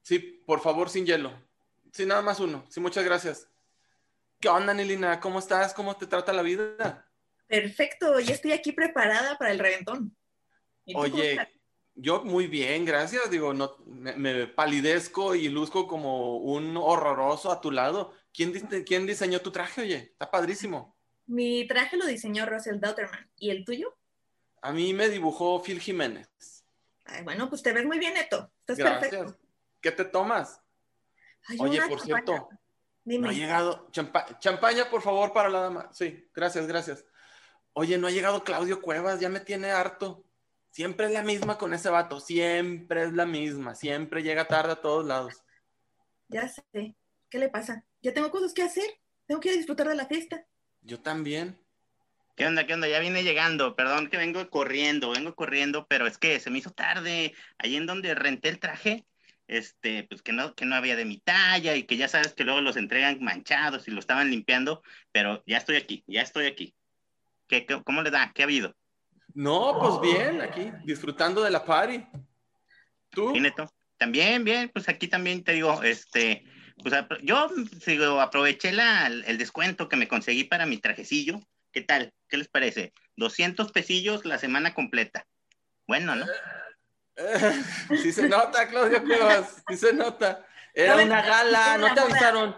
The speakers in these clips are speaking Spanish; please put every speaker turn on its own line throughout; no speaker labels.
Sí, por favor, sin hielo. Sí, nada más uno. Sí, muchas gracias. ¿Qué onda, Anilina? ¿Cómo estás? ¿Cómo te trata la vida?
Perfecto, ya estoy aquí preparada para el reventón. ¿Y tú cómo estás?
Oye, yo muy bien, gracias. Digo, no, me palidezco y luzco como un horroroso a tu lado. ¿Quién diseñó tu traje, oye? Está padrísimo.
Mi traje lo diseñó Russell Dauterman. ¿Y el tuyo?
A mí me dibujó Phil Jiménez.
Ay, bueno, pues te ves muy bien, Neto. Estás
Gracias.
perfecto.
¿Qué te tomas?
Hay
Oye,
una
por
champaña.
cierto, no ha
Dime.
llegado. Champaña, por favor, para la dama. Sí, gracias, gracias. Oye, no ha llegado Claudio Cuevas, ya me tiene harto. Siempre es la misma con ese vato, siempre es la misma, siempre llega tarde a todos lados.
Ya sé. ¿Qué le pasa? Ya tengo cosas que hacer. Tengo que ir a disfrutar de la fiesta.
Yo también.
¿Qué onda? ¿Qué onda? Ya vine llegando. Perdón que vengo corriendo, pero es que se me hizo tarde. Allí en donde renté el traje, pues que no había de mi talla y que ya sabes que luego los entregan manchados y lo estaban limpiando, pero ya estoy aquí, ya estoy aquí. ¿Cómo le da? ¿Qué ha habido?
No, pues bien, aquí, disfrutando de la party.
Sí,
¿Tú?
Neto. También, bien, pues aquí también te digo, pues yo digo, aproveché el descuento que me conseguí para mi trajecillo. ¿Qué tal? ¿Qué les parece? 200 pesillos la semana completa. Bueno, ¿no?
Sí se nota, Claudio Cuevas, sí se nota. Era
¿Sabes?
una gala,
Viene
no
la
te
moda.
avisaron.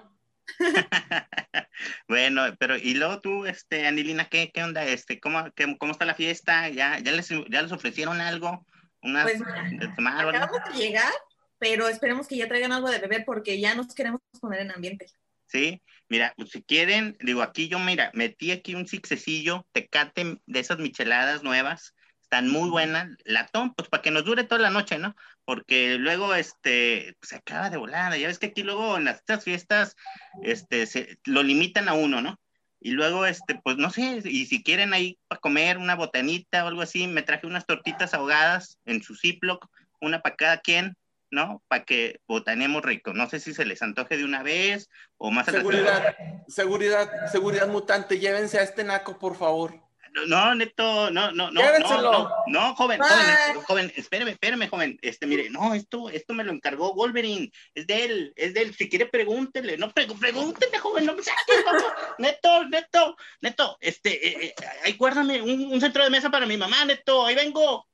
Bueno, pero y luego tú, Anilina, ¿qué onda? ¿Cómo está la fiesta? ¿Ya les ofrecieron algo?
Pues
¿Unas
mira,
de tomar o algo?
acabamos de llegar, pero esperemos que ya traigan algo de beber porque ya nos queremos poner en ambiente.
Sí, mira, pues si quieren, digo, aquí yo, mira, metí aquí un sixecillo, Tecate de esas micheladas nuevas, están muy buenas, latón, pues para que nos dure toda la noche, ¿no? Porque luego, pues, se acaba de volada, ya ves que aquí luego en estas fiestas, lo limitan a uno, ¿no? Y luego, pues no sé, y si quieren ahí para comer una botanita o algo así, me traje unas tortitas ahogadas en su Ziploc, una para cada quien, ¿no? Para que botanemos rico. No sé si se les antoje de una vez o más al ratito.
Seguridad, seguridad mutante, llévense a este naco, por favor.
No, Neto, no, no, no, no,
Llévenselo.
no, no,
Bye.
joven, espéreme, joven, mire, no, esto me lo encargó Wolverine, es de él, si quiere pregúntele, no, pregúntele, joven, no me saque, no, Neto, ahí guárdame un centro de mesa para mi mamá, Neto, ahí vengo.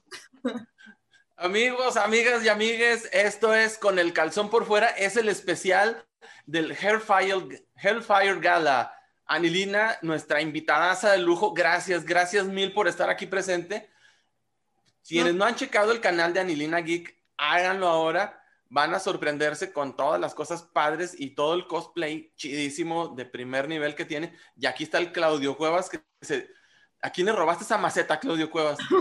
Amigos, amigas y amigues, esto es Con el calzón por fuera, es el especial del Hellfire Gala. Anilina, nuestra invitadaza de lujo, gracias mil por estar aquí presente.
No,
Quienes no han checado el canal de Anilina Geek, háganlo ahora. Van a sorprenderse con todas las cosas padres y todo el cosplay chidísimo de primer nivel que tiene. Y aquí está el Claudio Cuevas. ¿A quién le robaste esa maceta, Claudio Cuevas?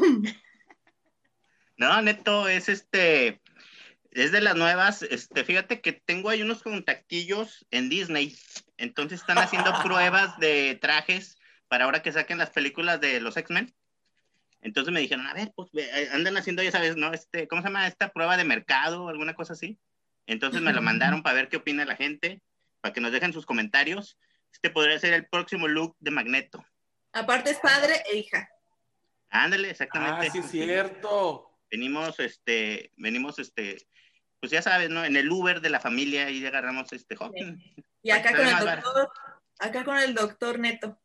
No, Neto, es de las nuevas, fíjate que tengo ahí unos contactillos en Disney, entonces están haciendo pruebas de trajes para ahora que saquen las películas de los X-Men. Entonces me dijeron, a ver, pues andan haciendo, ya sabes, ¿no? ¿Cómo se llama esta prueba de mercado o alguna cosa así? Entonces me lo mandaron para ver qué opina la gente, para que nos dejen sus comentarios. Este podría ser el próximo look de Magneto.
aparte es padre e hija.
Ándale,
Ah,
exactamente.
sí, es cierto.
Venimos, pues ya sabes, ¿no? En el Uber de la familia y agarramos
Sí.
joven.
Y
Para que
acá con
sale
el
más barato.
doctor, acá con el doctor Neto.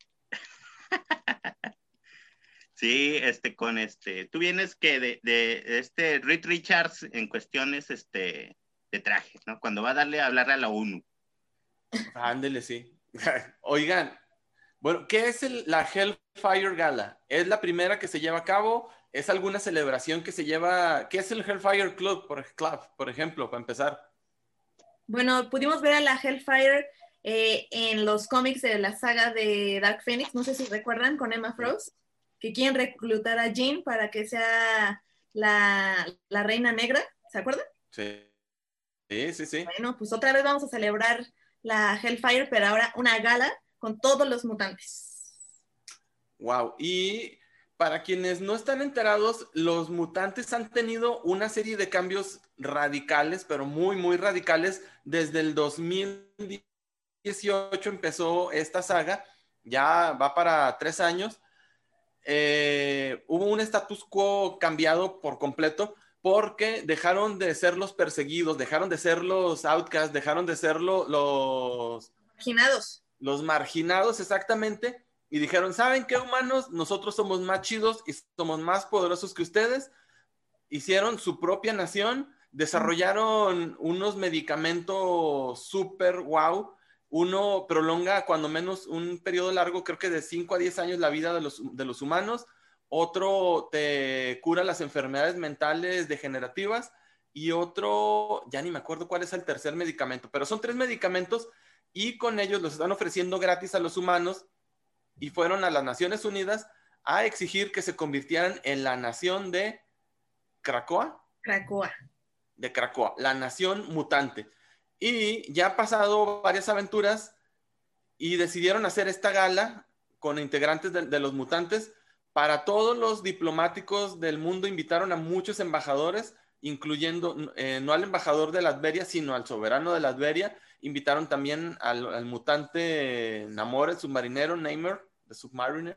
Sí, tú vienes que de Reed Richards en cuestiones, de traje, ¿no? Cuando va a darle a hablar a la ONU.
Ándele, sí. Oigan, bueno, ¿qué es la Hellfire Gala? ¿Es la primera que se lleva a cabo? ¿Es alguna celebración que se lleva? ¿Qué es el Hellfire Club, por ejemplo, para empezar?
Bueno, pudimos ver a la Hellfire en los cómics de la saga de Dark Phoenix, no sé si recuerdan, con Emma
Sí,
Frost, que quieren reclutar a Jean para que sea la reina negra, ¿se acuerdan?
sí, sí, sí, sí.
Bueno, pues otra vez vamos a celebrar la Hellfire, pero ahora una gala con todos los mutantes.
Wow. Y para quienes no están enterados, los mutantes han tenido una serie de cambios radicales, pero muy, muy radicales. Desde el 2018 empezó esta saga, ya va para 3 años. Hubo un status quo cambiado por completo, porque dejaron de ser los perseguidos, dejaron de ser los outcasts, dejaron de ser
Marginados.
los marginados exactamente, y dijeron, ¿saben qué, humanos? Nosotros somos más chidos y somos más poderosos que ustedes. Hicieron su propia nación, desarrollaron unos medicamentos súper wow. Uno prolonga cuando menos un periodo largo, creo que de 5 a 10 años, la vida de los humanos. Otro te cura las enfermedades mentales degenerativas. Y otro, ya ni me acuerdo cuál es el tercer medicamento, pero son 3 medicamentos y con ellos los están ofreciendo gratis a los humanos, y fueron a las Naciones Unidas a exigir que se convirtieran en la nación de Krakoa.
Krakoa.
De Krakoa, la nación mutante. Y ya han pasado varias aventuras y decidieron hacer esta gala con integrantes de los mutantes. Para todos los diplomáticos del mundo invitaron a muchos embajadores, incluyendo no al embajador de Latveria, sino al soberano de Latveria. Invitaron también al mutante Namor, el submarinero, Namor, the Submariner.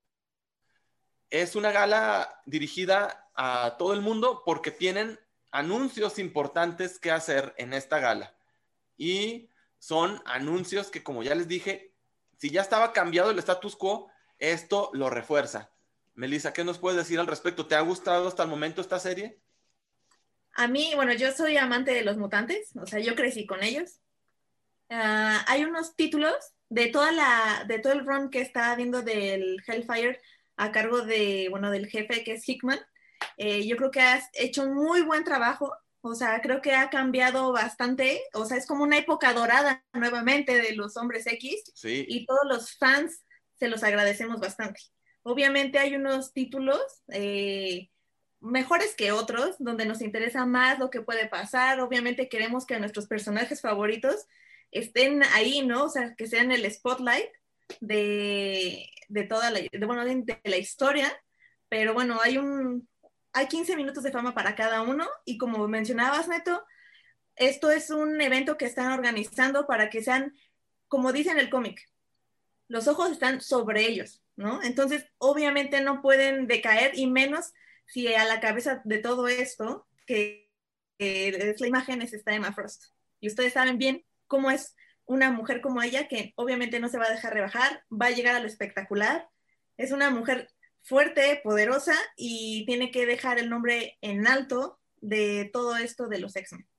Es una gala dirigida a todo el mundo porque tienen anuncios importantes que hacer en esta gala. Y son anuncios que, como ya les dije, si ya estaba cambiado el status quo, esto lo refuerza. Melissa, ¿qué nos puedes decir al respecto? ¿Te ha gustado hasta el momento esta serie?
A mí, bueno, yo soy amante de los mutantes, o sea, yo crecí con ellos. Hay unos títulos de todo el run que está habiendo del Hellfire a cargo del jefe que es Hickman. Yo creo que has hecho un muy buen trabajo, o sea, creo que ha cambiado bastante, o sea, es como una época dorada nuevamente de los Hombres X,
sí.
Y todos los fans se los agradecemos bastante. Obviamente hay unos títulos mejores que otros, donde nos interesa más lo que puede pasar. Obviamente queremos que nuestros personajes favoritos estén ahí, ¿no? O sea, que sean el spotlight de toda de la historia, pero bueno, hay 15 minutos de fama para cada uno, y como mencionabas, Neto, esto es un evento que están organizando para que sean, como dice en el cómic, los ojos están sobre ellos, ¿no? Entonces, obviamente no pueden decaer, y menos si a la cabeza de todo esto, que es la imagen, es esta Emma Frost. Y ustedes saben bien cómo es una mujer como ella, que obviamente no se va a dejar rebajar, va a llegar a lo espectacular. Es una mujer fuerte, poderosa, y tiene que dejar el nombre en alto de todo esto de los X-Men.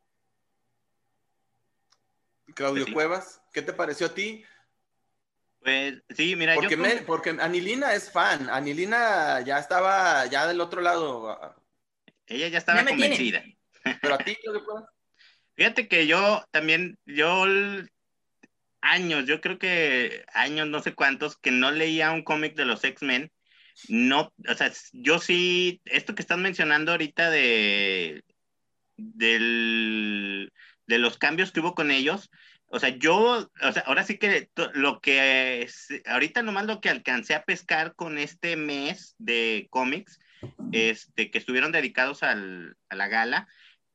Claudio Cuevas, ¿qué te pareció a ti?
Pues sí, mira,
porque Anilina es fan. Anilina ya estaba ya del otro lado.
Ella ya estaba convencida.
Pero a ti, Claudio Cuevas.
Fíjate que yo también, años, yo creo que años, no sé cuántos, que no leía un cómic de los X-Men. No, o sea, yo sí, esto que están mencionando ahorita de los cambios que hubo con ellos, o sea, ahora sí que ahorita nomás lo que alcancé a pescar con este mes de cómics, que estuvieron dedicados a la gala,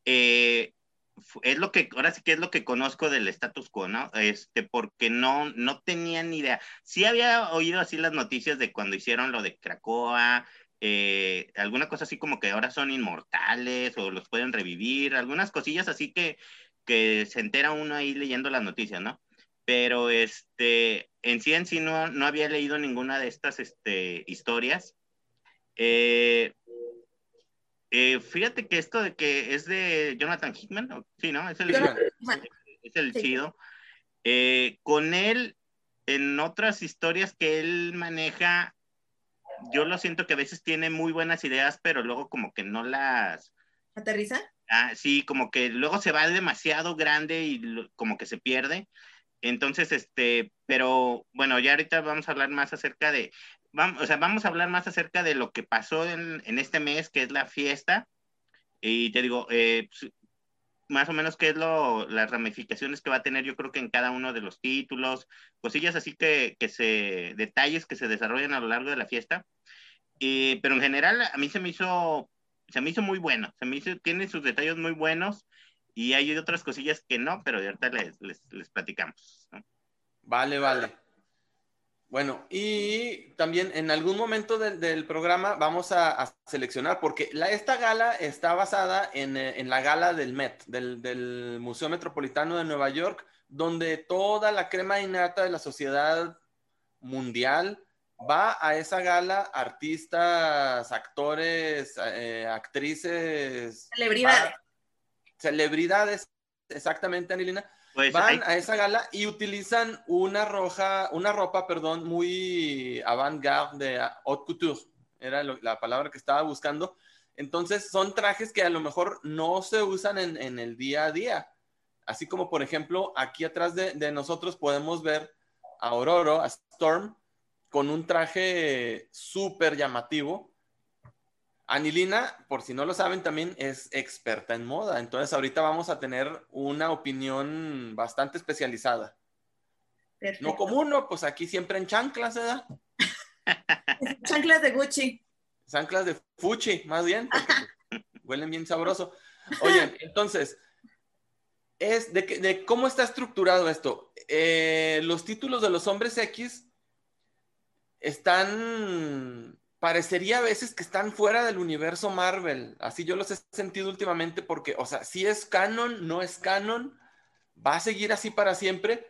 es lo que, ahora sí que es lo que conozco del status quo, ¿no? Porque no tenía ni idea. Sí había oído así las noticias de cuando hicieron lo de Krakoa, alguna cosa así como que ahora son inmortales o los pueden revivir, algunas cosillas así que se entera uno ahí leyendo las noticias, ¿no? Pero en sí no había leído ninguna de estas historias. Fíjate que esto de que es de Jonathan Hickman, sí, ¿no? Es el chido. Con él, en otras historias que él maneja, yo lo siento que a veces tiene muy buenas ideas, pero luego como que no las...
¿Aterriza?
Sí, como que luego se va demasiado grande y como que se pierde. Entonces, pero bueno, ya ahorita vamos a hablar más acerca vamos a hablar más acerca de lo que pasó en este mes, que es la fiesta. Y te digo, pues, más o menos qué es las ramificaciones que va a tener, yo creo que en cada uno de los títulos, cosillas así detalles que se desarrollan a lo largo de la fiesta. Pero en general a mí se me hizo muy bueno, tiene sus detalles muy buenos, y hay otras cosillas que no, pero ahorita les platicamos, ¿no?
Vale. Bueno, y también en algún momento del programa vamos a seleccionar, porque esta gala está basada en la gala del Met, del Museo Metropolitano de Nueva York, donde toda la crema innata de la sociedad mundial va a esa gala, artistas, actores, actrices,
Celebridades.
celebridades, exactamente, Anilina,
Pues
van a esa gala y utilizan una ropa, perdón, muy avant-garde de haute couture, era la palabra que estaba buscando. Entonces son trajes que a lo mejor no se usan en el día a día. Así como, por ejemplo, aquí atrás de nosotros podemos ver a Aurora, a Storm, con un traje súper llamativo. Anilina, por si no lo saben, también es experta en moda. Entonces, ahorita vamos a tener una opinión bastante especializada.
Perfecto.
No como uno, pues aquí siempre en chanclas, ¿verdad?
Chanclas de Gucci.
Chanclas de Fuchi, más bien, porque pues, huelen bien sabroso. Oye, entonces, de cómo está estructurado esto. Los títulos de los hombres X parecería a veces que están fuera del universo Marvel. Así yo los he sentido últimamente porque, o sea, si es canon, no es canon, va a seguir así para siempre.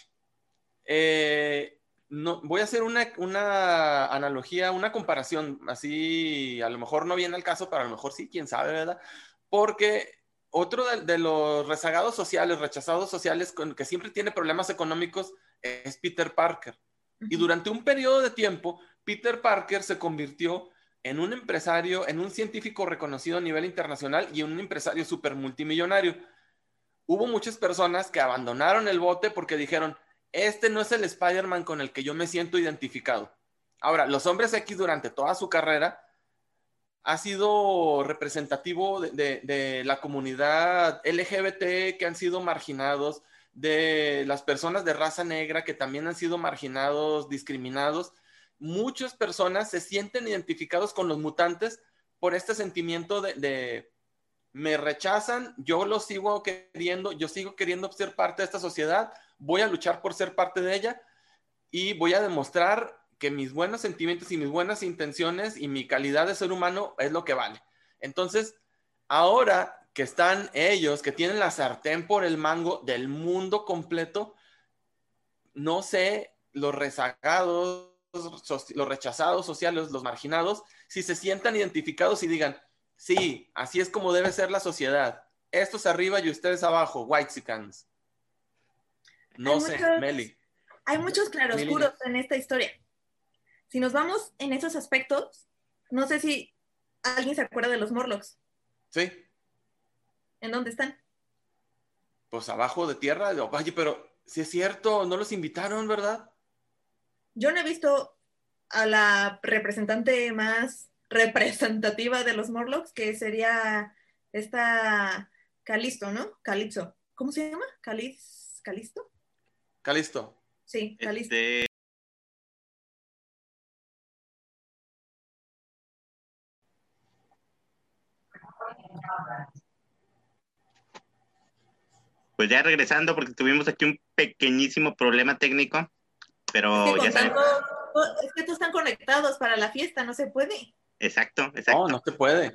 No, voy a hacer una analogía, una comparación, así a lo mejor no viene al caso, pero a lo mejor sí, quién sabe, ¿verdad? Porque otro de los rezagados sociales, rechazados sociales, que siempre tiene problemas económicos, es Peter Parker. Y durante un periodo de tiempo, Peter Parker se convirtió en un empresario, en un científico reconocido a nivel internacional y en un empresario súper multimillonario. Hubo muchas personas que abandonaron el bote porque dijeron, este no es el Spider-Man con el que yo me siento identificado. Ahora, los hombres X durante toda su carrera ha sido representativo de la comunidad LGBT que han sido marginados, de las personas de raza negra que también han sido marginados, discriminados. Muchas personas se sienten identificados con los mutantes por este sentimiento de me rechazan, yo lo sigo queriendo, yo sigo queriendo ser parte de esta sociedad, voy a luchar por ser parte de ella y voy a demostrar que mis buenos sentimientos y mis buenas intenciones y mi calidad de ser humano es lo que vale. Entonces, ahora que están ellos, que tienen la sartén por el mango del mundo completo, no sé, los rezagados, los rechazados sociales, los marginados, si se sientan identificados y digan, sí, así es como debe ser la sociedad. Estos arriba y ustedes abajo, whitexicans. No sé, Meli.
Hay muchos claroscuros en esta historia. Si nos vamos en esos aspectos, no sé si alguien se acuerda de los Morlocks.
Sí.
¿En dónde están?
Pues abajo de tierra. Oye, pero si es cierto, no los invitaron, ¿verdad?
Yo no he visto a la representante más representativa de los Morlocks, que sería esta Calisto, ¿no? Calipso. ¿Cómo se llama? ¿Calisto?
Calisto.
Sí, Calisto.
Pues ya regresando, porque tuvimos aquí un pequeñísimo problema técnico, pero
es que
ya saben.
Es que estos están conectados para la fiesta, no se puede.
Exacto.
No, no se puede.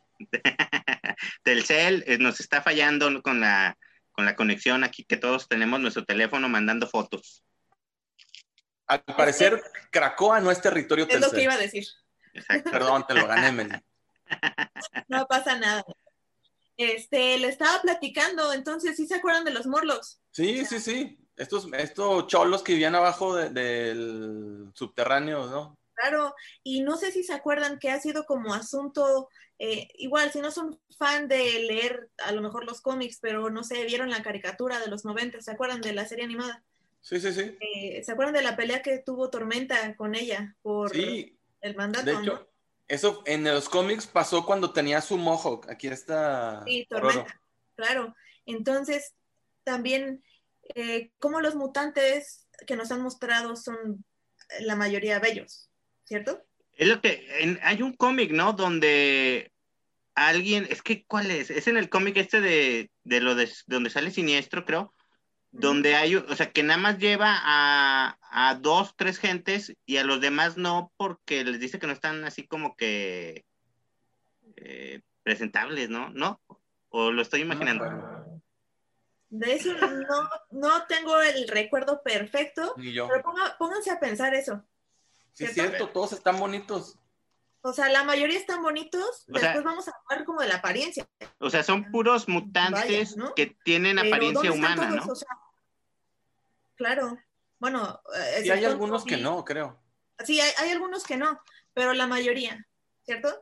Telcel nos está fallando con la conexión aquí, que todos tenemos nuestro teléfono mandando fotos.
Al parecer, Cracoa no es territorio Telcel.
Es lo que iba a decir.
Exacto. Perdón, te lo gané, Meli.
No pasa nada. Le estaba platicando, entonces, ¿sí se acuerdan de los Morlocks?
Sí, sí, sí. Estos cholos que vivían abajo del subterráneo, ¿no?
Claro, y no sé si se acuerdan que ha sido como asunto, igual, si no son fan de leer a lo mejor los cómics, pero no sé, vieron la caricatura de los 90, ¿se acuerdan de la serie animada?
Sí, sí, sí.
¿Se acuerdan de la pelea que tuvo Tormenta con ella por el mandato?
De hecho,
¿no?
eso en los cómics pasó cuando tenía su mohawk. Aquí está.
Sí, Tormenta, claro. Entonces, también, como los mutantes que nos han mostrado son la mayoría bellos, ¿cierto?
Es lo que hay un cómic, ¿no? Donde alguien, es que ¿cuál es? Es en el cómic este de donde sale Siniestro, creo, donde hay, o sea, que nada más lleva a 2, 3 gentes y a los demás no, porque les dice que no están así como que presentables, ¿no? ¿No? ¿O lo estoy imaginando?
De eso no tengo el recuerdo perfecto,
Ni yo.
pero pónganse a pensar eso.
Sí, es
¿cierto?
cierto, todos están bonitos.
O sea, la mayoría están bonitos,
O sea,
después vamos a hablar como de la apariencia.
O sea, son puros
Vaya,
mutantes
¿no?
que tienen
Pero
apariencia
¿dónde están
humana,
todos?
¿no?
O sea, claro. Bueno,
Sí, hay
excepto
algunos que
Toby.
no, creo.
Sí, hay algunos que no, pero la mayoría, ¿cierto?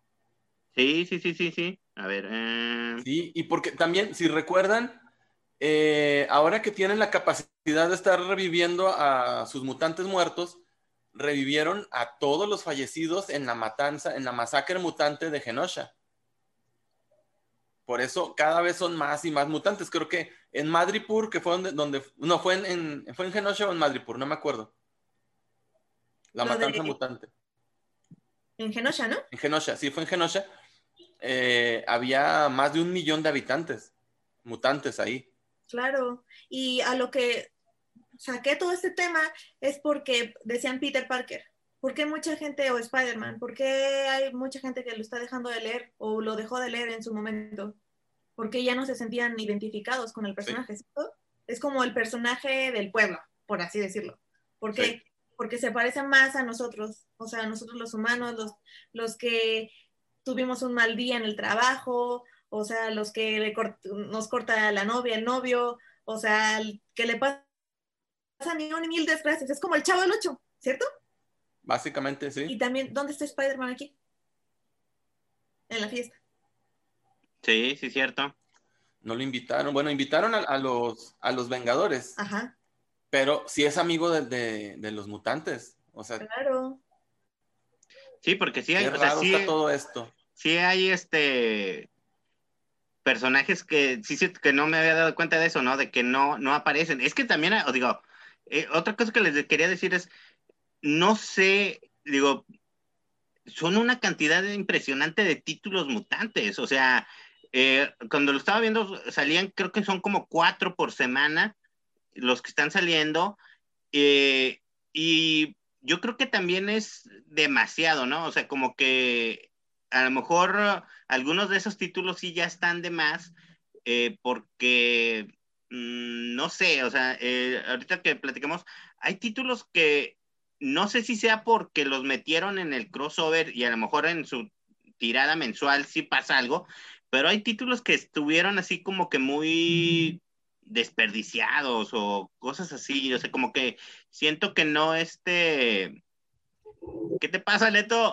Sí. A ver.
Sí, y porque también, si recuerdan, ahora que tienen la capacidad de estar reviviendo a sus mutantes muertos, revivieron a todos los fallecidos en la matanza, en la masacre mutante de Genosha. Por eso cada vez son más y más mutantes. Creo que en Madripoor, que fue donde no, fue en Genosha o en Madripoor, no me acuerdo. La
Lo
matanza
de
mutante.
en Genosha, ¿no?
En Genosha, sí, fue en Genosha. Había más de 1 millón de habitantes, mutantes ahí.
Claro. Y a lo que saqué todo este tema es porque decían Peter Parker. ¿Por qué mucha gente, o Spider-Man, por qué hay mucha gente que lo está dejando de leer o lo dejó de leer en su momento? Porque ya no se sentían identificados con el
Sí,
personaje, ¿cierto? Es como el personaje del pueblo, por así decirlo. ¿Por
sí.
qué? Porque se parece más a nosotros, o sea, a nosotros los humanos, los que tuvimos un mal día en el trabajo, o sea, los que nos corta la novia, el novio, o sea, que le pasa ni un mil desgracias. Es como el Chavo del Ocho, ¿cierto?
Básicamente, sí.
Y también, ¿dónde está Spider-Man aquí? En la fiesta.
Sí, cierto.
No lo invitaron. Bueno, invitaron a los Vengadores,
Ajá,
pero sí es amigo de los mutantes. O sea,
claro.
Sí, porque sí
qué
hay, o sea,
raro está todo esto.
sí hay personajes que que no me había dado cuenta de eso, ¿no? De que no aparecen. Es que también, os digo, otra cosa que les quería decir es, no sé, digo, son una cantidad impresionante de títulos mutantes. O sea, cuando lo estaba viendo, salían, creo que son como 4 por semana los que están saliendo. eh, y yo creo que también es demasiado, ¿no? O sea, como que a lo mejor algunos de esos títulos sí ya están de más, porque no sé, o sea, ahorita que platicamos, hay títulos que no sé si sea porque los metieron en el crossover y a lo mejor en su tirada mensual sí pasa algo, pero hay títulos que estuvieron así como que muy desperdiciados o cosas así, o sea, como que siento que no ¿qué te pasa, Leto?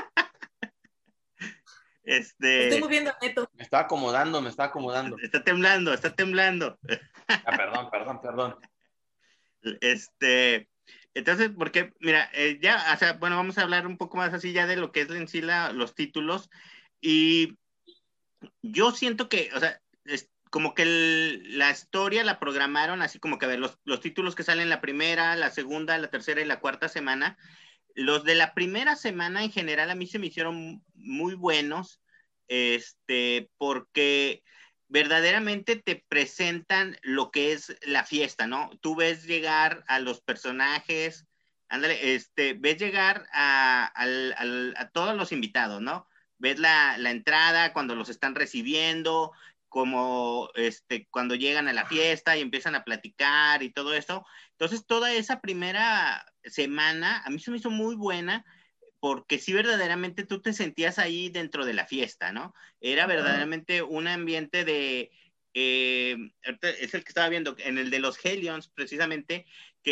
Estoy
Este,
moviendo a Neto.
Me está acomodando.
está temblando.
Ah, perdón.
Este, entonces, porque, mira, ya, o sea, bueno, vamos a hablar un poco más así ya de lo que es en sí los títulos. Y yo siento que, o sea, es como que la historia la programaron así como que, a ver, los títulos que salen la primera, la segunda, la tercera y la cuarta semana. Los de la primera semana en general a mí se me hicieron muy buenos, porque verdaderamente te presentan lo que es la fiesta, ¿no? Tú ves llegar a los personajes, ándale, ves llegar a todos los invitados, ¿no? Ves la entrada cuando los están recibiendo, como cuando llegan a la fiesta y empiezan a platicar y todo eso. Entonces, toda esa primera semana a mí se me hizo muy buena porque sí verdaderamente tú te sentías ahí dentro de la fiesta, ¿no? Era verdaderamente un ambiente es el que estaba viendo, en el de los Hellions, precisamente,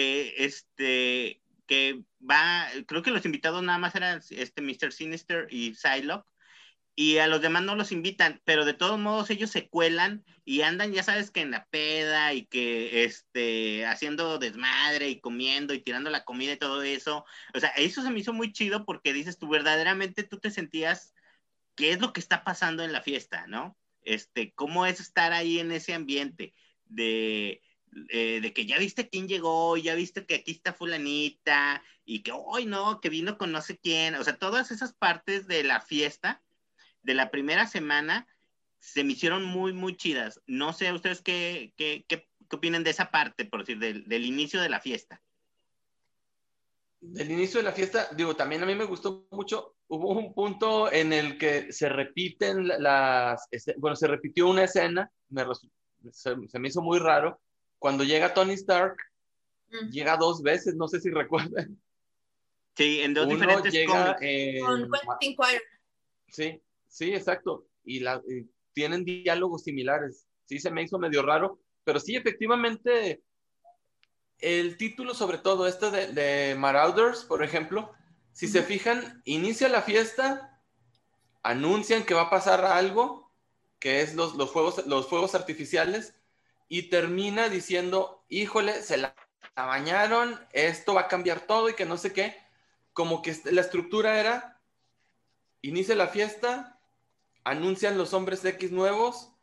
que creo que los invitados nada más eran Mr. Sinister y Psylocke, y a los demás no los invitan, pero de todos modos ellos se cuelan y andan, ya sabes, que en la peda y que haciendo desmadre y comiendo y tirando la comida y todo eso. O sea, eso se me hizo muy chido porque dices tú, verdaderamente tú te sentías qué es lo que está pasando en la fiesta, ¿no? Cómo es estar ahí en ese ambiente de que ya viste quién llegó, ya viste que aquí está fulanita y que hoy no, que vino con no sé quién, o sea, todas esas partes de la fiesta de la primera semana se me hicieron muy, muy chidas. No sé ustedes qué qué opinan de esa parte, por decir, del inicio de la fiesta?
Del inicio de la fiesta, digo, también a mí me gustó mucho. Hubo un punto en el que se repiten bueno, se repitió una escena, se me hizo muy raro. Cuando llega Tony Stark, llega dos veces, no sé si recuerdan.
Sí, en dos
Uno
diferentes
llega
cómics.
Con Quentin Quire.
Sí, sí, exacto. Y tienen diálogos similares. Sí, se me hizo medio raro, pero sí, efectivamente, el título, sobre todo este de Marauders, por ejemplo, si se fijan, inicia la fiesta, anuncian que va a pasar algo, que es los fuegos artificiales, y termina diciendo, híjole, se la bañaron, esto va a cambiar todo y que no sé qué. Como que la estructura era, inicia la fiesta, anuncian los hombres X nuevos,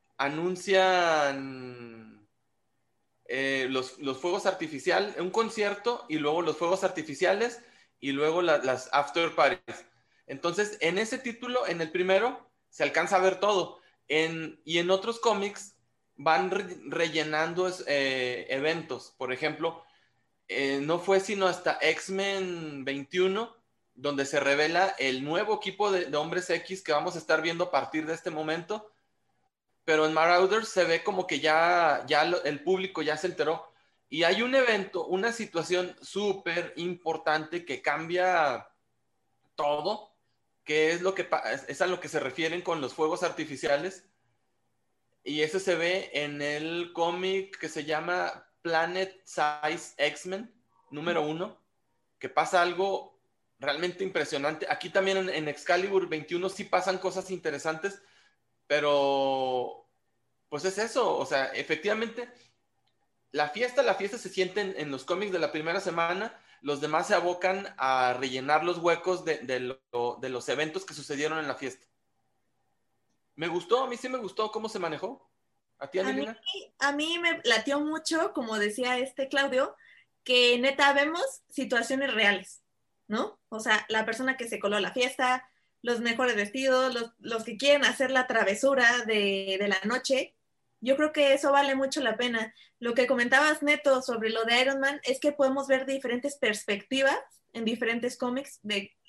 anuncian los fuegos artificiales, un concierto y luego los fuegos artificiales y luego las after parties. Entonces, en ese título, en el primero, se alcanza a ver todo. Y en otros cómics van rellenando eventos. Por ejemplo, no fue sino hasta X-Men 21 donde se revela el nuevo equipo de hombres X que vamos a estar viendo a partir de este momento, pero en Marauders se ve como que ya el público ya se enteró. Y hay un evento, una situación súper importante que cambia todo, que es a lo que se refieren con los fuegos artificiales. Y eso se ve en el cómic que se llama Planet Size X-Men, número 1, que pasa algo realmente impresionante. Aquí también en Excalibur 21 sí pasan cosas interesantes, pero pues es eso, o sea, efectivamente, la fiesta se siente en los cómics de la primera semana, los demás se abocan a rellenar los huecos de los eventos que sucedieron en la fiesta. Me gustó, a mí sí me gustó cómo se manejó. ¿A ti,
A mí,
Angelina?
a mí me latió mucho, como decía Claudio, que neta vemos situaciones reales, ¿no? O sea, la persona que se coló a la fiesta, los mejores vestidos, los que quieren hacer la travesura de la noche. Yo creo que eso vale mucho la pena. Lo que comentabas, Neto, sobre lo de Iron Man, es que podemos ver diferentes perspectivas en diferentes cómics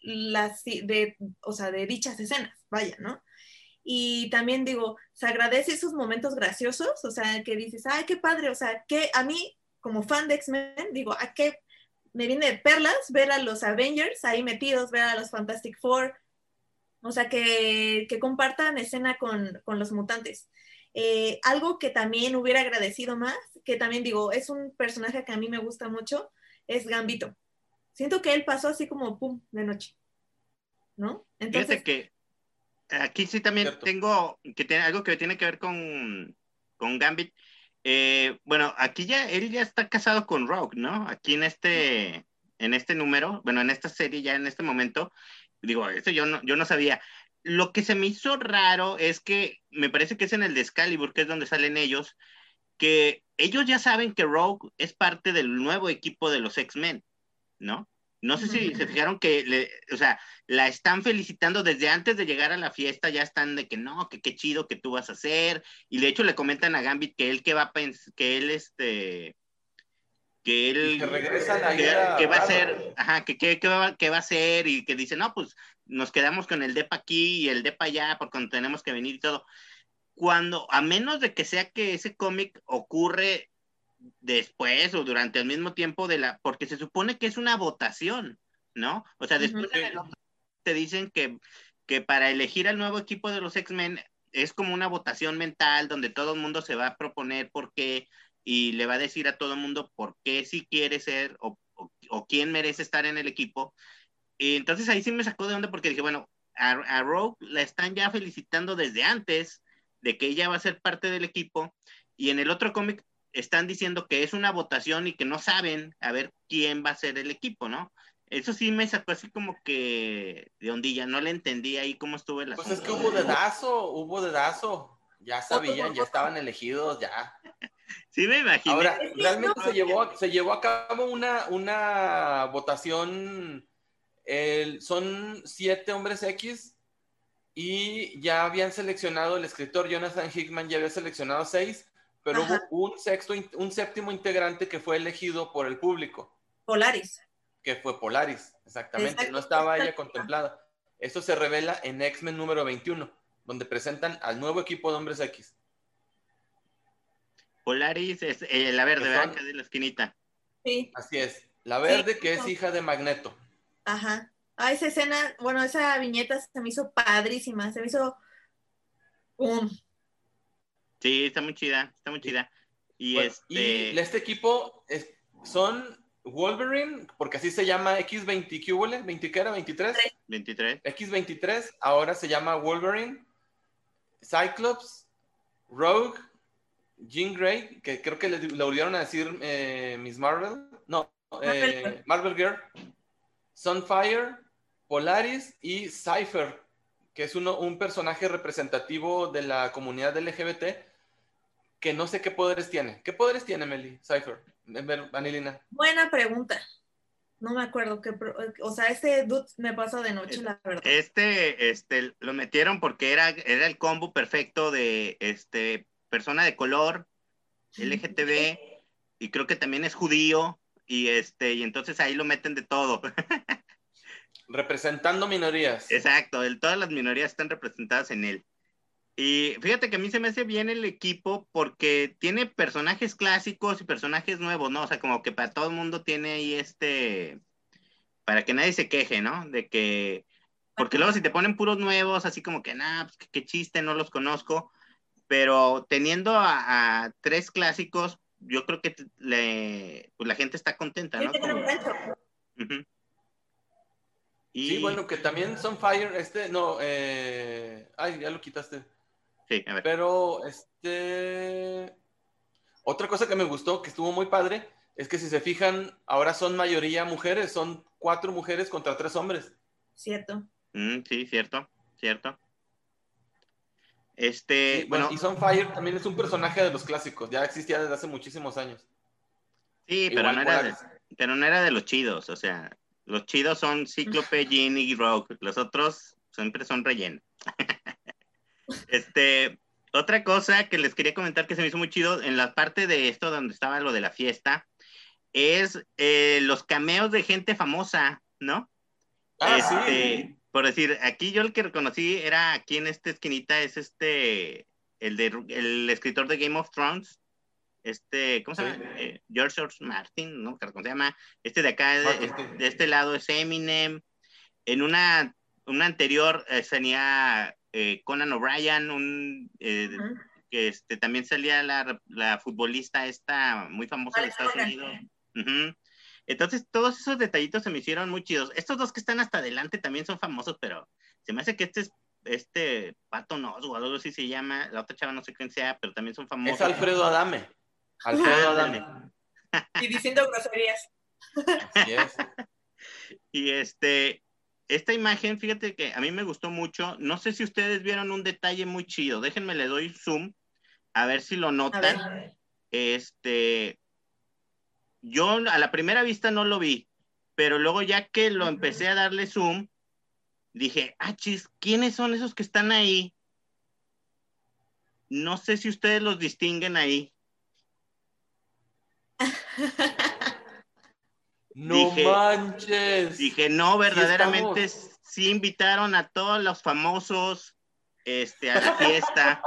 o sea, de dichas escenas, vaya, ¿no? Y también digo, se agradece esos momentos graciosos, o sea, que dices, ay, qué padre, o sea, que a mí, como fan de X-Men, digo, ¿a qué me viene de perlas ver a los Avengers ahí metidos, ver a los Fantastic Four, o sea, que compartan escena con los mutantes? Algo que también hubiera agradecido más, que también digo, es un personaje que a mí me gusta mucho, es Gambito. Siento que él pasó así como pum, de noche, ¿no?
Fíjate
Entonces,
que aquí sí también
Cierto.
tengo algo que tiene que ver con Gambit. Bueno, aquí él ya está casado con Rogue, ¿no? Aquí en este número, bueno, en esta serie ya en este momento, digo, eso yo no sabía. Lo que se me hizo raro es que me parece que es en el de Excalibur, que es donde salen ellos, que ellos ya saben que Rogue es parte del nuevo equipo de los X-Men, ¿no? No sé si se fijaron que, o sea, la están felicitando desde antes de llegar a la fiesta, ya están de que no, que qué chido que tú vas a hacer, y de hecho le comentan a Gambit que él que va a que él que
Y que
él
regresan a ir
que
a
va a
Prado.
hacer, ajá, que va a hacer, y que dice, no, pues nos quedamos con el depa aquí y el depa allá, porque tenemos que venir y todo. A menos de que sea que ese cómic ocurre después o durante el mismo tiempo porque se supone que es una votación, ¿no? O sea, después en el otro te dicen que para elegir al nuevo equipo de los X-Men es como una votación mental donde todo el mundo se va a proponer por qué y le va a decir a todo el mundo por qué sí quiere ser o quién merece estar en el equipo. Y entonces ahí sí me sacó de onda porque dije, bueno, a Rogue la están ya felicitando desde antes de que ella va a ser parte del equipo, y en el otro cómic están diciendo que es una votación y que no saben a ver quién va a ser el equipo, ¿no? Eso sí me sacó así como que de ondilla, no le entendí ahí cómo estuvo el
Pues es que
asunto.
hubo dedazo. Ya
voto
sabían,
por
ya
voto.
estaban elegidos, ya.
Sí me imaginé.
Ahora,
Es que, no,
realmente se llevó a cabo una votación. Son 7 hombres X y ya habían seleccionado, el escritor Jonathan Hickman ya había seleccionado 6, pero
Ajá.
hubo un séptimo integrante que fue elegido por el público,
Polaris.
que fue Polaris, exactamente. No
Exacto.
estaba ella contemplada. Esto se revela en X-Men número 21, donde presentan al nuevo equipo de Hombres X.
Polaris es la verde,
Que
¿verdad?
son,
Que es de la esquinita.
Sí,
así es, la
sí.
verde que es hija de Magneto.
Ajá. Ah, esa escena, bueno, esa viñeta se me hizo padrísima, se me hizo ¡pum!
Sí, está muy chida, está muy
Sí.
chida. Y
Bueno, y este equipo son Wolverine, porque así se llama X20, ¿qué hubo? ¿20 qué era? ¿23?
23.
X23, ahora se llama Wolverine, Cyclops, Rogue, Jean Grey, que creo que le volvieron a decir Miss Marvel, no,
Marvel.
Marvel Girl, Sunfire, Polaris y Cypher, que es un personaje representativo de la comunidad LGBT, que no sé qué poderes tiene. ¿Qué poderes tiene, Meli? Cypher, Vanilina.
Buena pregunta. No me acuerdo o sea, ese dude me pasó de noche, la verdad.
Lo metieron porque era el combo perfecto de persona de color, LGTB, y creo que también es judío, y entonces ahí lo meten de todo.
Representando minorías.
Exacto, todas las minorías están representadas en él. Y fíjate que a mí se me hace bien el equipo porque tiene personajes clásicos y personajes nuevos, ¿no? O sea, como que para todo el mundo tiene ahí para que nadie se queje, ¿no? De que, porque luego si te ponen puros nuevos, así como que, nah, pues qué chiste, no los conozco, pero teniendo a tres clásicos, yo creo que pues la gente está contenta, ¿no? Uh-huh.
Sí, bueno, que también Sunfire, no, ay, ya lo quitaste.
Sí, a ver.
Pero, otra cosa que me gustó, que estuvo muy padre, es que si se fijan, ahora son mayoría mujeres, son 4 mujeres contra 3 hombres.
Cierto.
Sí, cierto, cierto.
Sí, bueno,
Bueno,
y Sunfire también es un personaje de los clásicos, ya existía desde hace muchísimos años.
sí,
Igual Polaris.
pero no era de los chidos, o sea, los chidos son Cíclope, Jean y Rogue, los otros siempre son relleno. Otra cosa que les quería comentar que se me hizo muy chido en la parte de esto donde estaba lo de la fiesta es los cameos de gente famosa, ¿no?
Ah, sí.
Por decir, aquí yo el que reconocí era aquí en esta esquinita es el escritor de Game of Thrones, ¿cómo se llama? George Martin, ¿no? ¿Cómo se llama? De acá, de este lado es Eminem. En una anterior tenía Conan O'Brien, que también salía la futbolista esta muy famosa de Estados Unidos. Uh-huh. Entonces, todos esos detallitos se me hicieron muy chidos. Estos dos que están hasta adelante también son famosos, pero se me hace que es Patton Oswalt, algo así se llama. La otra chava no sé quién sea, pero también son famosos.
Es Alfredo Adame. Alfredo Adame.
Y diciendo groserías.
Así es.
Y esta imagen, fíjate que a mí me gustó mucho. No sé si ustedes vieron un detalle muy chido. Déjenme, le doy zoom, a ver si lo notan. Yo a la primera vista no lo vi, pero luego ya que lo empecé a darle zoom, dije, chis, ¿quiénes son esos que están ahí? No sé si ustedes los distinguen ahí.
No manches.
Dije, no, verdaderamente sí invitaron a todos los famosos a la fiesta.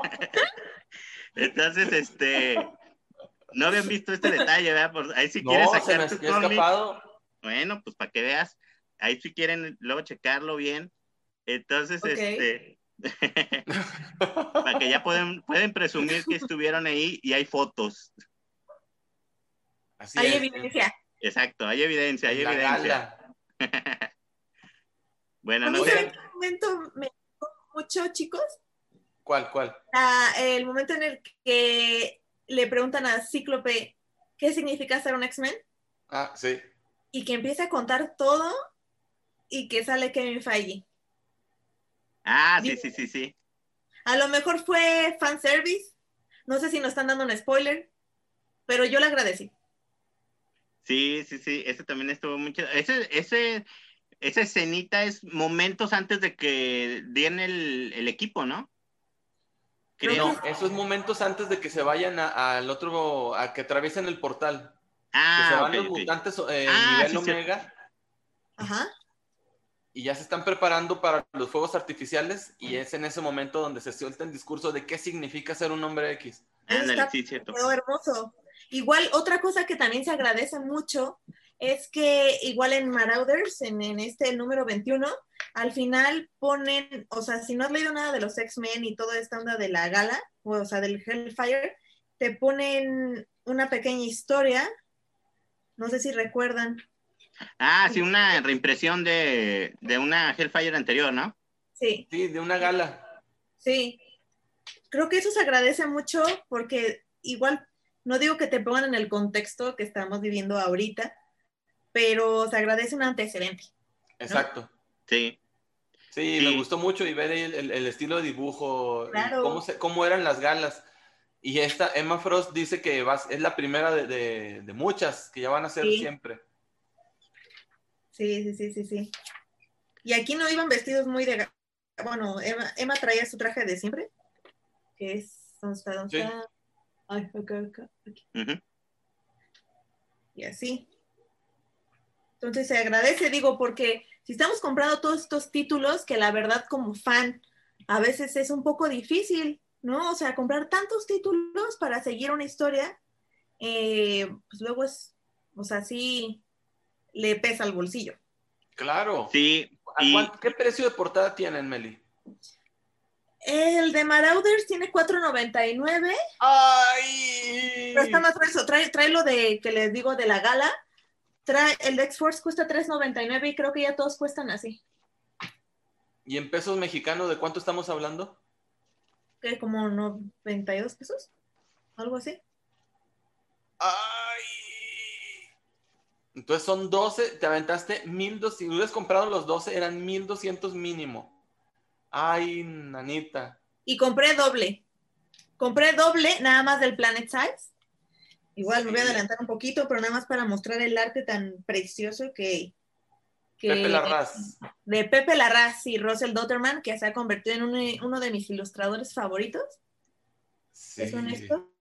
Entonces, no habían visto este detalle, ¿verdad? Pues ahí si quieres sacar tu cómic.
Escapado.
Bueno, pues para que veas, ahí si quieren luego checarlo bien. Entonces, para que ya pueden presumir que estuvieron ahí y hay fotos.
Así
hay
es.
Evidencia.
Exacto, hay evidencia, hay evidencia. Bueno,
no sé. ¿En qué momento me gustó mucho, chicos?
¿Cuál?
El momento en el que le preguntan a Cíclope qué significa ser un X-Men.
Ah, sí.
Y que empieza a contar todo y que sale Kevin Feige.
Sí.
A lo mejor fue fanservice. No sé si nos están dando un spoiler, pero yo le agradecí.
Sí, ese también estuvo mucho. Esa escenita es momentos antes de que den el equipo, ¿no? creo.
No, eso es momentos antes de que se vayan al otro, a que atraviesen el portal. Que se
Ah,
van
ok,
los
ok.
mutantes
Ah,
nivel
sí, cierto.
Omega
Ajá.
y ya se están preparando para los fuegos artificiales y es en ese momento donde se suelta el discurso de qué significa ser un hombre X.
Eso
Ándale,
está,
sí, cierto.
quedó hermoso. Igual, otra cosa que también se agradece mucho es que igual en Marauders, en este el número 21, al final ponen, o sea, si no has leído nada de los X-Men y toda esta onda de la gala, o sea, del Hellfire, te ponen una pequeña historia, no sé si recuerdan.
Ah, sí, una reimpresión de una Hellfire anterior, ¿no?
Sí,
Sí, de una gala.
sí. Creo que eso se agradece mucho porque igual, no digo que te pongan en el contexto que estamos viviendo ahorita, pero se agradece un antecedente, ¿no?
Exacto.
Sí,
Sí, me
sí.
gustó mucho y ver el estilo de dibujo y
Claro,
cómo eran las galas. Y esta Emma Frost dice que es la primera de muchas que ya van a ser
sí,
siempre.
sí, sí, sí, sí, sí. Y aquí no iban vestidos muy de... Bueno, Emma traía su traje de siempre, que es... ¿Dónde está? ¿Dónde
Sí,
está? Ay, acá, aquí.
Ujú.
Y así. Entonces se agradece, digo, porque si estamos comprando todos estos títulos, que la verdad como fan a veces es un poco difícil, ¿no? O sea, comprar tantos títulos para seguir una historia, pues luego es, o sea, sí le pesa al bolsillo.
claro.
Sí, y
¿Qué precio de portada tienen, Meli?
El de Marauders tiene 4.99, pero está
¡Ay!
más grueso. Trae lo de que les digo de la gala. El de X-Force cuesta 3.99 y creo que ya todos cuestan así.
¿Y en pesos mexicanos de cuánto estamos hablando?
Que como 92 pesos, algo así.
¡Ay! Entonces son 12, te aventaste 1,200. Si hubieras comprado los 12, eran 1,200 mínimo. ¡Ay, nanita!
Y compré doble. Compré doble nada más del Planet Size. Igual me voy a
Sí.
adelantar un poquito, pero nada más para mostrar el arte tan precioso
Pepe
que
Larraz.
de Pepe Larraz y Russell Dotterman, que se ha convertido en uno de mis ilustradores favoritos. Es
Sí.
honesto.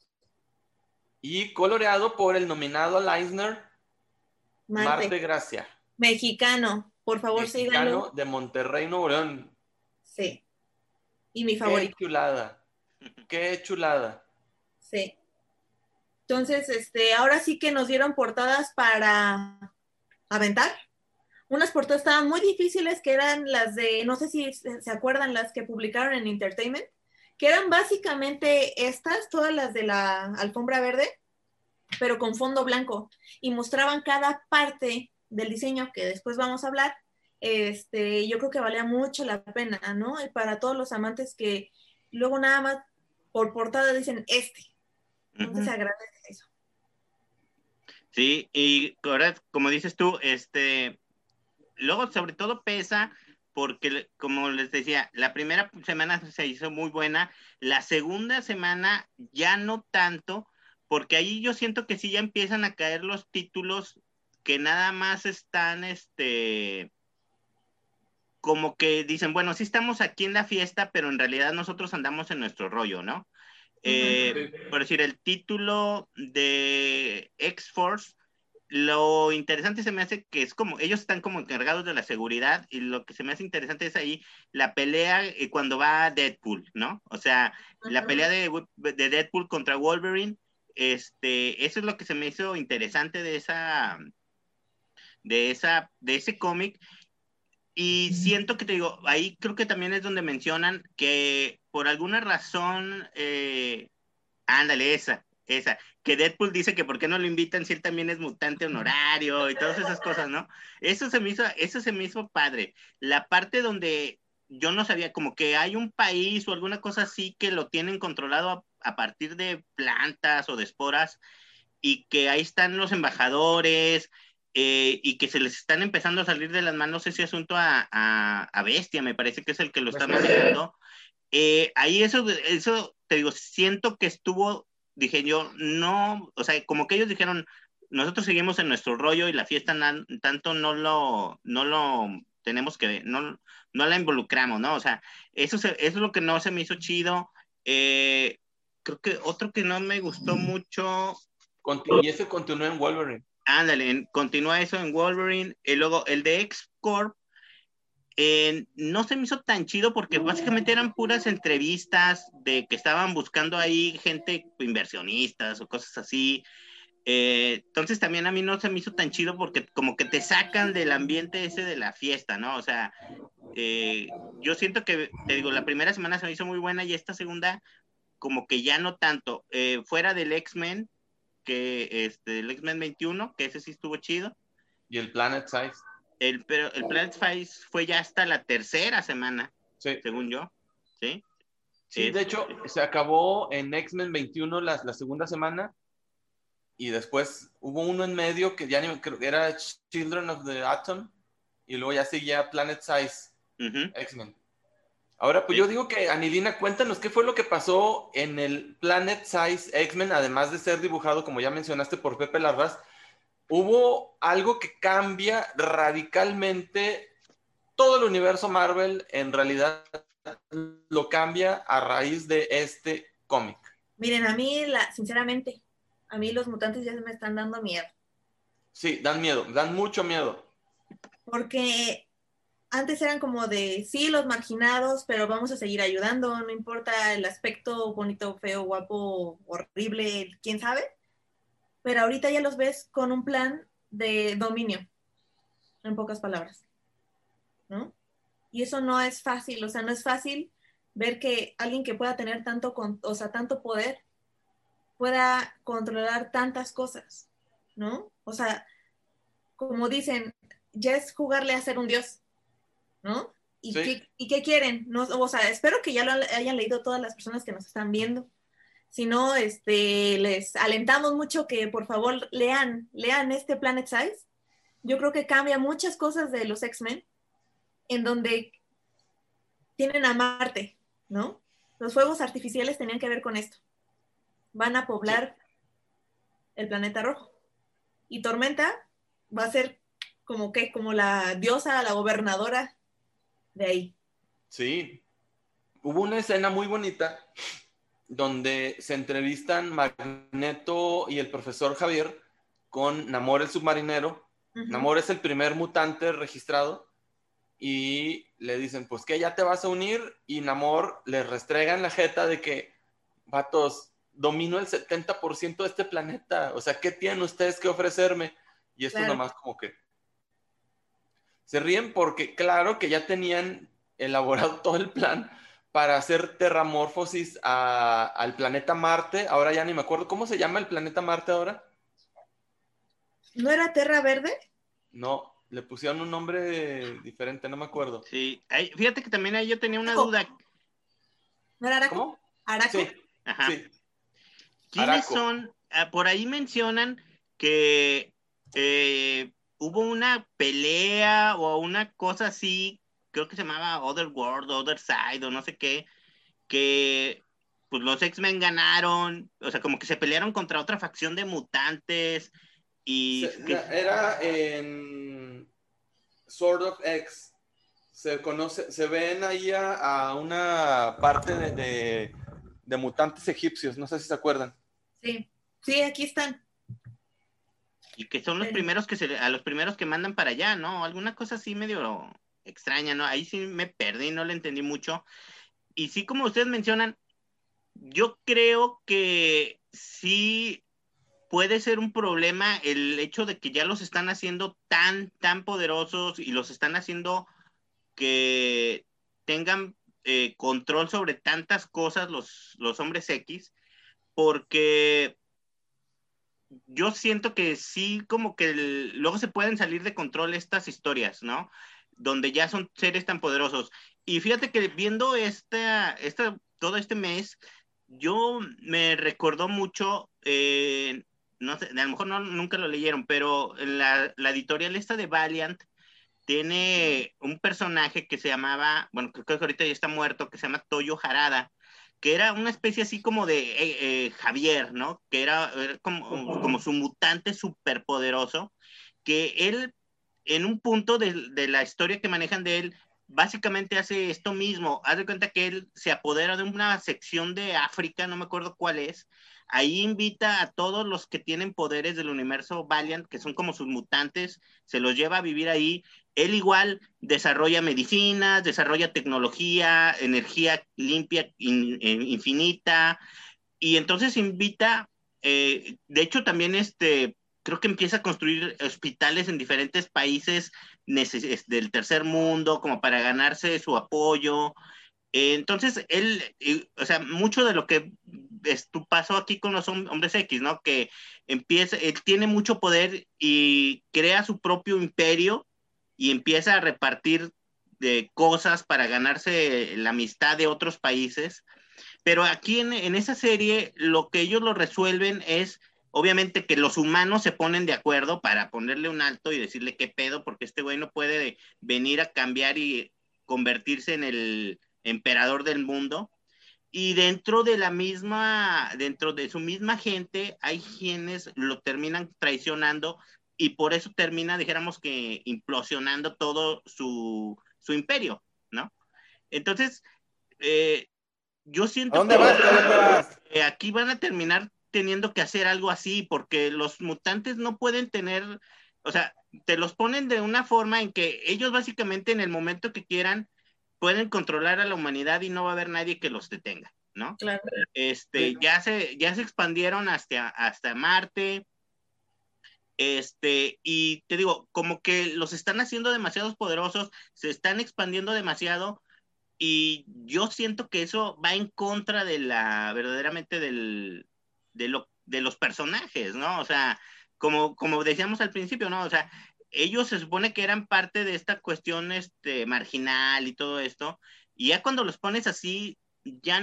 Y coloreado por el nominado al Eisner,
Marte.
Marte Gracia,
Mexicano. Por favor, síganlo.
mexicano de Monterrey, Nuevo León.
Sí. Y mi
¡Qué
favorito.
chulada! ¡Qué chulada!
Sí. Entonces, ahora sí que nos dieron portadas para aventar. Unas portadas estaban muy difíciles, que eran las de, no sé si se acuerdan, las que publicaron en Entertainment, que eran básicamente estas, todas las de la alfombra verde, pero con fondo blanco, y mostraban cada parte del diseño, que después vamos a hablar. Yo creo que valía mucho la pena, ¿no? Y para todos los amantes que luego nada más por portada dicen entonces se
ujú.
agradece eso.
Sí, y ahora, como dices tú, luego sobre todo pesa porque, como les decía, la primera semana se hizo muy buena, la segunda semana ya no tanto, porque ahí yo siento que sí ya empiezan a caer los títulos que nada más están, como que dicen, bueno, sí estamos aquí en la fiesta, pero en realidad nosotros andamos en nuestro rollo, ¿no?
Uh-huh.
Por decir, el título de X-Force, lo interesante se me hace que es como, ellos están como encargados de la seguridad y lo que se me hace interesante es ahí la pelea cuando va Deadpool, ¿no? O sea, la pelea de Deadpool contra Wolverine, eso es lo que se me hizo interesante de ese cómic. Y siento que te digo, ahí creo que también es donde mencionan que por alguna razón, ándale, que Deadpool dice que por qué no lo invitan si él también es mutante honorario y todas esas cosas, ¿no? Eso se me hizo padre. La parte donde yo no sabía, como que hay un país o alguna cosa así que lo tienen controlado a partir de plantas o de esporas y que ahí están los embajadores y que se les están empezando a salir de las manos ese asunto a Bestia, me parece que es el que lo está manejando. Ahí eso, te digo, siento que dije yo, no, o sea, como que ellos dijeron, nosotros seguimos en nuestro rollo y la fiesta tanto no lo tenemos que ver, no la involucramos, ¿no? O sea, eso es lo que no se me hizo chido. Creo que otro que no me gustó mucho.
Y ese continuó en Wolverine.
Ándale, continúa eso en Wolverine. Y luego el de X-Corp, no se me hizo tan chido porque básicamente eran puras entrevistas de que estaban buscando ahí gente, inversionistas o cosas así. Entonces también a mí no se me hizo tan chido porque como que te sacan del ambiente ese de la fiesta, ¿no? O sea, yo siento que, te digo, la primera semana se me hizo muy buena y esta segunda como que ya no tanto. Fuera del X-Men, el X-Men 21, que ese sí estuvo chido.
Y el Planet Size.
Pero el Planet Size fue ya hasta la tercera semana,
sí.
Según yo, ¿sí?
Sí, de hecho, se acabó en X-Men 21 la segunda semana y después hubo uno en medio que ya ni creo que era Children of the Atom y luego ya seguía Planet Size X-Men. Ahora, pues yo digo que, Anilina, cuéntanos qué fue lo que pasó en el Planet Size X-Men, además de ser dibujado, como ya mencionaste, por Pepe Larraz. Hubo algo que cambia radicalmente todo el universo Marvel, en realidad lo cambia a raíz de este cómic.
Miren, a mí, sinceramente, a mí los mutantes ya me están dando miedo.
Sí, dan miedo, dan mucho miedo.
Porque antes eran como de, sí, los marginados, pero vamos a seguir ayudando, no importa el aspecto bonito, feo, guapo, horrible, quién sabe. Pero ahorita ya los ves con un plan de dominio, en pocas palabras, ¿no? Y eso no es fácil, o sea, no es fácil ver que alguien que pueda tener tanto poder pueda controlar tantas cosas, ¿no? O sea, como dicen, ya es jugarle a ser un dios, ¿no? ¿Y,
sí.
qué quieren? No, o sea, espero que ya lo hayan leído todas las personas que nos están viendo. Si no, les alentamos mucho que por favor lean este Planet Size. Yo creo que cambia muchas cosas de los X-Men, en donde tienen a Marte, ¿no? Los fuegos artificiales tenían que ver con esto. Van a poblar el planeta rojo. Y Tormenta va a ser como la diosa, la gobernadora de ahí.
Sí. Hubo una escena muy bonita donde se entrevistan Magneto y el profesor Javier con Namor el submarinero. Namor es el primer mutante registrado y le dicen, pues que ya te vas a unir, y Namor le restrega en la jeta de que, vatos, domino el 70% de este planeta, o sea, ¿qué tienen ustedes que ofrecerme? Y esto nomás como que se ríen porque claro que ya tenían elaborado todo el plan para hacer terramorfosis al planeta Marte. Ahora ya ni me acuerdo, ¿cómo se llama el planeta Marte ahora?
¿No era Terra Verde?
No, le pusieron un nombre diferente, no me acuerdo.
Sí, fíjate que también ahí yo tenía una duda.
¿No era Araco?
¿Cómo?
¿Araco?
Sí,
ajá.
sí.
¿Quiénes
Araco.
son? Por ahí mencionan que hubo una pelea o una cosa así, creo que se llamaba Other World, Other Side o no sé qué, que pues los X-Men ganaron, o sea, como que se pelearon contra otra facción de mutantes y
Era en Sword of X. Se ven ahí a una parte de mutantes egipcios, no sé si se acuerdan.
Sí, sí, aquí están.
Y que son los primeros a los primeros que mandan para allá, ¿no? Alguna cosa así medio extraña, ¿no? Ahí sí me perdí, no le entendí mucho. Y sí, como ustedes mencionan, yo creo que sí puede ser un problema el hecho de que ya los están haciendo tan poderosos y los están haciendo que tengan control sobre tantas cosas los hombres X, porque yo siento que sí, como que luego se pueden salir de control estas historias, ¿no? Donde ya son seres tan poderosos. Y fíjate que viendo todo este mes, yo me recordó mucho, no sé, a lo mejor nunca lo leyeron, pero la editorial esta de Valiant tiene un personaje que se llamaba, bueno, creo que ahorita ya está muerto, que se llama Toyo Harada, que era una especie así como de Javier, ¿no? Que era como su mutante superpoderoso, que él, en un punto de la historia que manejan de él, básicamente hace esto mismo. Haz de cuenta que él se apodera de una sección de África, no me acuerdo cuál es. Ahí invita a todos los que tienen poderes del universo Valiant, que son como sus mutantes, se los lleva a vivir ahí. Él igual desarrolla medicinas, desarrolla tecnología, energía limpia, infinita, y entonces invita, de hecho también creo que empieza a construir hospitales en diferentes países del tercer mundo, como para ganarse su apoyo. Entonces, él, o sea, mucho de lo que pasó aquí con los hombres X, ¿no? Que él tiene mucho poder y crea su propio imperio y empieza a repartir de cosas para ganarse la amistad de otros países. Pero aquí en esa serie, lo que ellos lo resuelven es, obviamente, que los humanos se ponen de acuerdo para ponerle un alto y decirle qué pedo, porque este güey no puede venir a cambiar y convertirse en el emperador del mundo. Y dentro de su misma gente, hay quienes lo terminan traicionando y por eso termina, dijéramos que, implosionando todo su imperio, ¿no? Entonces, eh, yo
¿A
siento
dónde vas? ¿A dónde vas?
que aquí van a terminar teniendo que hacer algo así, porque los mutantes no pueden tener, o sea, te los ponen de una forma en que ellos básicamente en el momento que quieran pueden controlar a la humanidad y no va a haber nadie que los detenga, ¿no?
Claro.
Sí.
Ya se expandieron hasta Marte, y te digo, como que los están haciendo demasiados poderosos, se están expandiendo demasiado, y yo siento que eso va en contra de verdaderamente de los personajes, ¿no? O sea, como decíamos al principio, ¿no? O sea, ellos se supone que eran parte de esta cuestión, marginal y todo esto, y ya cuando los pones así, ya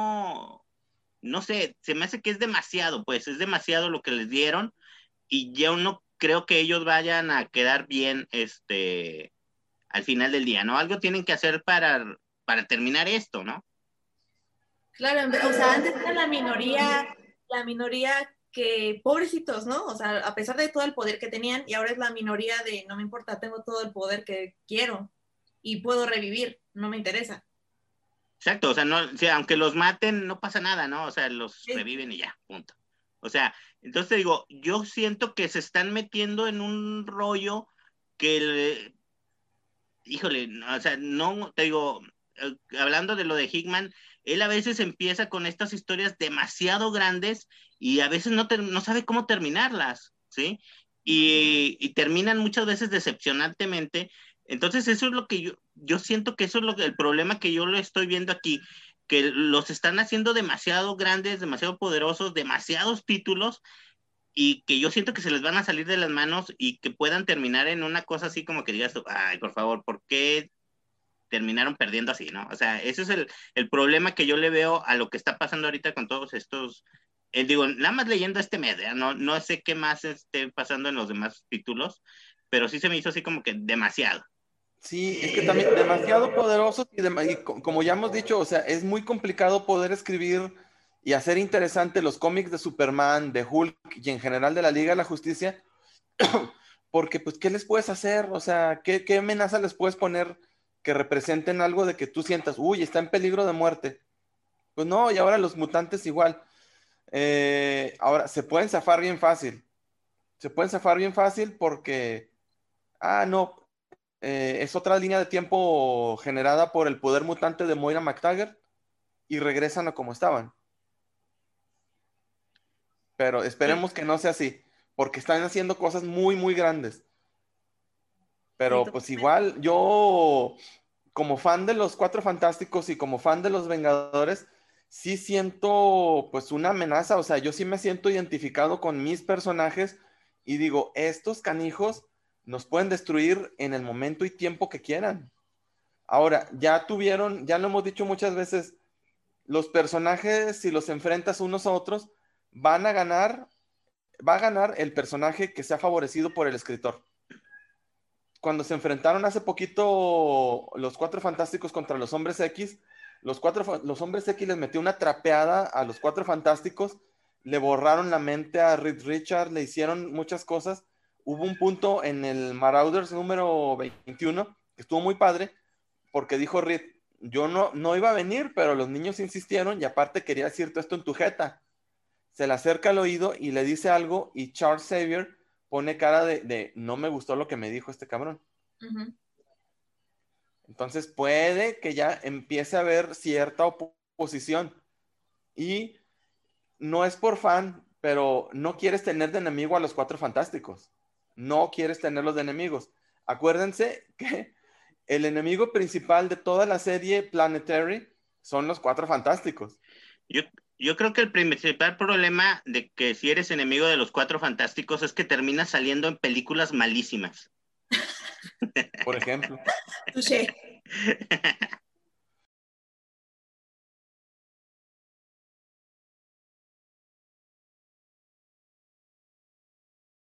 no sé, se me hace que es demasiado, pues, es demasiado lo que les dieron, y yo no creo que ellos vayan a quedar bien, al final del día, ¿no? Algo tienen que hacer para terminar esto, ¿no?
Claro, o sea, antes era la minoría que, pobrecitos, ¿no? O sea, a pesar de todo el poder que tenían, y ahora es la minoría de, no me importa, tengo todo el poder que quiero y puedo revivir, no me interesa.
Exacto, o sea, no, o sea, aunque los maten, no pasa nada, ¿no? O sea, los
Sí,
reviven y ya, punto. O sea, entonces te digo, yo siento que se están metiendo en un rollo que, híjole, o sea, no, te digo, hablando de lo de Hickman, él a veces empieza con estas historias demasiado grandes y a veces no sabe cómo terminarlas, ¿sí? Y terminan muchas veces decepcionantemente. Entonces, eso es lo que yo siento que eso es el problema que yo lo estoy viendo aquí, que los están haciendo demasiado grandes, demasiado poderosos, demasiados títulos, y que yo siento que se les van a salir de las manos y que puedan terminar en una cosa así como que digas tú, ay, por favor, ¿por qué terminaron perdiendo así, no? O sea, ese es el problema que yo le veo a lo que está pasando ahorita con todos estos, digo, nada más leyendo este mes, ¿eh? No sé qué más esté pasando en los demás títulos, pero sí se me hizo así como que demasiado.
Sí, es que también demasiado poderosos como ya hemos dicho, o sea, es muy complicado poder escribir y hacer interesante los cómics de Superman, de Hulk y en general de la Liga de la Justicia, porque pues, ¿qué les puedes hacer? O sea, ¿qué amenaza les puedes poner que representen algo de que tú sientas, uy, está en peligro de muerte? Pues no, y ahora los mutantes igual. Ahora, se pueden zafar bien fácil. Se pueden zafar bien fácil porque, no, es otra línea de tiempo generada por el poder mutante de Moira McTaggart y regresan a como estaban. Pero
Sí,
esperemos que no sea así, porque están haciendo cosas muy, muy grandes.
sí,
Pero pues igual, yo como fan de los Cuatro Fantásticos y como fan de los Vengadores, sí siento pues una amenaza, o sea, yo sí me siento identificado con mis personajes y digo, estos canijos nos pueden destruir en el momento y tiempo que quieran. Ahora, ya lo hemos dicho muchas veces, los personajes, si los enfrentas unos a otros, van a ganar, va a ganar el personaje que sea favorecido por el escritor. Cuando se enfrentaron hace poquito los Cuatro Fantásticos contra los Hombres X, los Hombres X les metió una trapeada a los Cuatro Fantásticos, le borraron la mente a Reed Richards, le hicieron muchas cosas. Hubo un punto en el Marauders número 21 que estuvo muy padre, porque dijo Reed, yo no iba a venir, pero los niños insistieron y aparte quería decirte esto en tu jeta. Se le acerca al oído y le dice algo y Charles Xavier pone cara de no me gustó lo que me dijo este cabrón.
Ujú.
Entonces puede que ya empiece a haber cierta oposición y no es por fan, pero no quieres tener de enemigo a los Cuatro Fantásticos. No quieres tenerlos de enemigos. Acuérdense que el enemigo principal de toda la serie Planetary son los Cuatro Fantásticos.
Yo creo que el principal problema de que si eres enemigo de los Cuatro Fantásticos es que terminas saliendo en películas malísimas.
Por ejemplo.
Touché.